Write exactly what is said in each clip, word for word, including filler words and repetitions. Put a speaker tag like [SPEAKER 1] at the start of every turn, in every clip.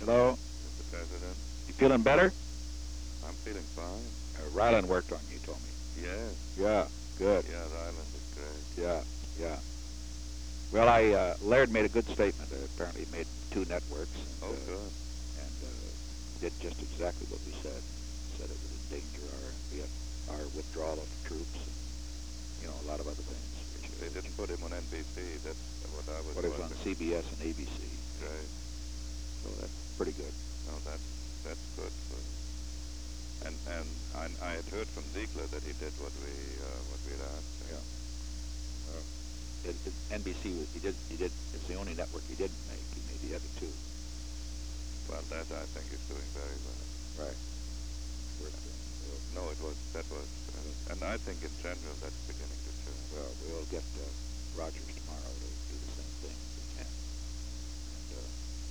[SPEAKER 1] Hello?
[SPEAKER 2] Mister President.
[SPEAKER 1] You feeling better?
[SPEAKER 2] I'm feeling fine.
[SPEAKER 1] Uh, Ryland worked on you, told me.
[SPEAKER 2] Yes.
[SPEAKER 1] Yeah, good.
[SPEAKER 2] Yeah, the island is great.
[SPEAKER 1] Yeah, yeah. Well, I uh, Laird made a good statement. Uh, apparently, he made two networks. And,
[SPEAKER 2] Oh,
[SPEAKER 1] uh,
[SPEAKER 2] good.
[SPEAKER 1] And uh, did just exactly what we said. Said it would endanger our Viet, our withdrawal of troops, and you know a lot of other things. Which, uh,
[SPEAKER 2] They didn't put him on N B C. That's what I was.
[SPEAKER 1] What is on
[SPEAKER 2] wondering.
[SPEAKER 1] C B S and A B C.
[SPEAKER 2] Great.
[SPEAKER 1] So that's pretty good.
[SPEAKER 2] No, that's that's good. For, and and I, I had heard from Ziegler that he did what we uh, what we had asked him.
[SPEAKER 1] Yeah. Uh, it, it, N B C was, he did he did it's the only network he didn't make. He made the other two.
[SPEAKER 2] Well, that I think is doing very well.
[SPEAKER 1] Right. Worth doing. We'll,
[SPEAKER 2] No, it was that was, uh, and I think in general that's beginning to turn.
[SPEAKER 1] well, we'll get uh, Rogers tomorrow to do the same thing if we can. And uh,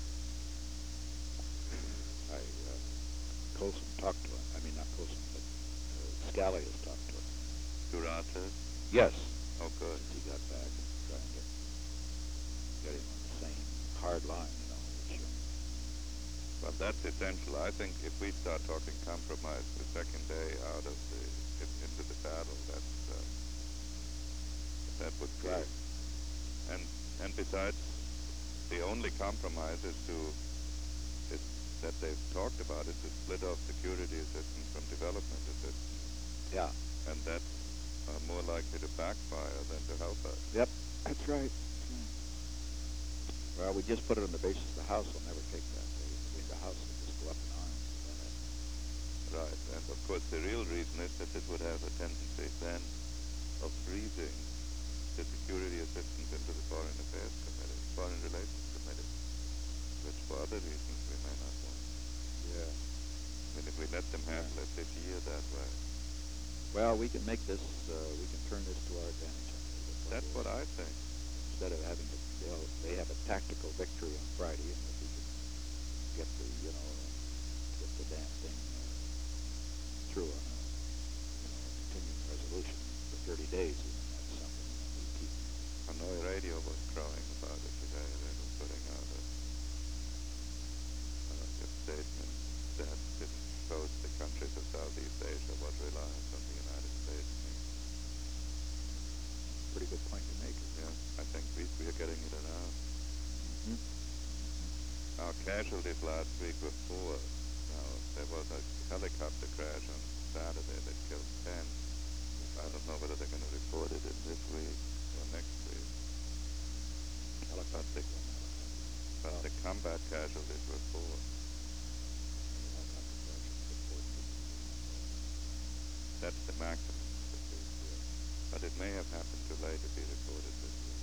[SPEAKER 1] I uh, Colson talked to him. I mean, not Colson, but uh, Scally has talked to him.
[SPEAKER 2] To Rogers?
[SPEAKER 1] Yes.
[SPEAKER 2] Oh, good.
[SPEAKER 1] Since he got back and try and get get him on the same hard line, you know. Which, um,
[SPEAKER 2] Well, that's essential. I think if we start talking compromise the second day out of the in, into the battle, that's uh, that would be.
[SPEAKER 1] Right.
[SPEAKER 2] And and besides, the only compromise is to is that they've talked about is to split off security assistance from development assistance,
[SPEAKER 1] yeah.
[SPEAKER 2] and that's uh, more likely to backfire than to help us.
[SPEAKER 1] Yep. That's right. Well, we just put it on the basis the House will never take that. They, I mean, the House will just go up in arms.
[SPEAKER 2] Right, and of course the real reason is that it would have a tendency then of freezing the security assistance into the Foreign Affairs Committee, Foreign Relations Committee, which for other reasons we may not want.
[SPEAKER 1] Yeah.
[SPEAKER 2] I mean, if we let them handle it this year that way.
[SPEAKER 1] Well, we can make this, uh, we can turn this to our advantage.
[SPEAKER 2] That's what I think.
[SPEAKER 1] Instead of having to, you know, they have a tactical victory on Friday, and if we can get the, you know, uh, get the damn thing uh, through on a, you know, continuing resolution for thirty days, even that's something that we keep.
[SPEAKER 2] Hanoi Radio was crowing about it today. They were putting out a, uh, a statement that this shows the countries of Southeast Asia what reliance on the United States means.
[SPEAKER 1] Pretty good point to make.
[SPEAKER 2] Yeah, I think we, we are getting it around.
[SPEAKER 1] Mm-hmm.
[SPEAKER 2] Our casualties last week were four. Now, there was a helicopter crash on Saturday that killed ten. I don't know whether they're going to report it in this week or next week.
[SPEAKER 1] Helicopter.
[SPEAKER 2] But the combat casualties were four. That's the maximum. But it may have happened too late to be reported this week.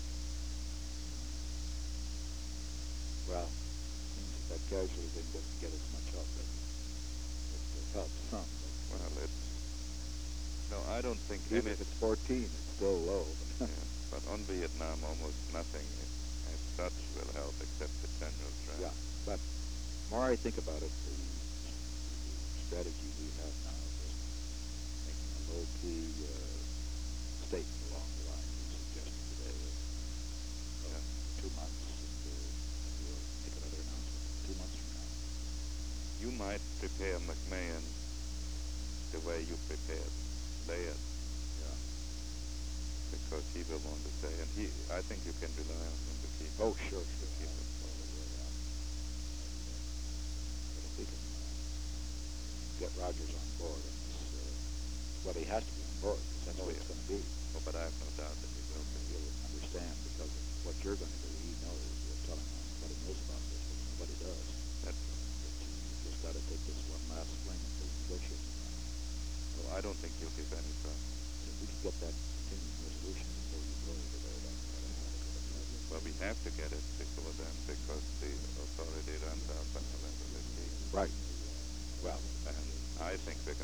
[SPEAKER 1] Well, seems that casualty thing doesn't get as much help. It, it helps some. But
[SPEAKER 2] Well, it's... No, I don't think
[SPEAKER 1] even
[SPEAKER 2] any...
[SPEAKER 1] if it's fourteen, it's still low.
[SPEAKER 2] yeah, but on Vietnam, almost nothing as such will help except the general trend.
[SPEAKER 1] Yeah, but the more I think about it, the, the strategy we have now is just making a low-key uh, statement along the line you suggested today of uh,
[SPEAKER 2] Yeah.
[SPEAKER 1] two months, and uh, we'll make another announcement two months from now.
[SPEAKER 2] You might prepare McMahon the way you prepared Laird,
[SPEAKER 1] Yeah.
[SPEAKER 2] because he will want to say, and he, I think you can rely on him to keep
[SPEAKER 1] Oh, sure, sure.
[SPEAKER 2] keep it.
[SPEAKER 1] But if we can uh, get Rogers on board, and this, uh, well, he has to be on board, because that's
[SPEAKER 2] Oh,
[SPEAKER 1] what
[SPEAKER 2] yeah.
[SPEAKER 1] it's going to be.
[SPEAKER 2] Oh, but I have no doubt that he will
[SPEAKER 1] And
[SPEAKER 2] be.
[SPEAKER 1] he'll understand because of what you're going to do. He knows. You're telling him what he knows about this, but nobody does.
[SPEAKER 2] That's,
[SPEAKER 1] But you just got to take this one last swing until the negotiations are done.
[SPEAKER 2] well, I don't think he'll give any trouble.
[SPEAKER 1] But if we can get that continuing resolution before you go over there, that, that'll have a good effect.
[SPEAKER 2] Well, we have to get it before then, because the authority runs out by November fifteenth.
[SPEAKER 1] Right. Well,
[SPEAKER 2] And I think we're